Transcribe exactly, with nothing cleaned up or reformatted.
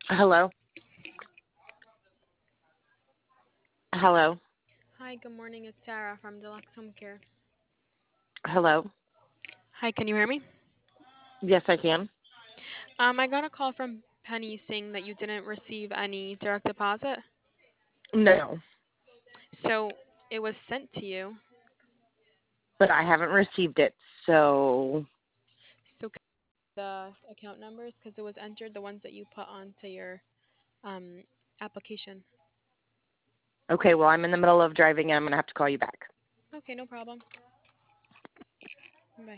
Hello? Hello? Hi, good morning. It's Sarah from Deluxe Home Care. Hello? Hi, can you hear me? Yes, I can. Um, I got a call from Penny saying that you didn't receive any direct deposit. No, So it was sent to you. but I haven't received it. So, So can you the account numbers because it was entered the ones that you put onto your um application. okay, well, I'm in the middle of driving and I'm going to have to call you back. Okay, no problem.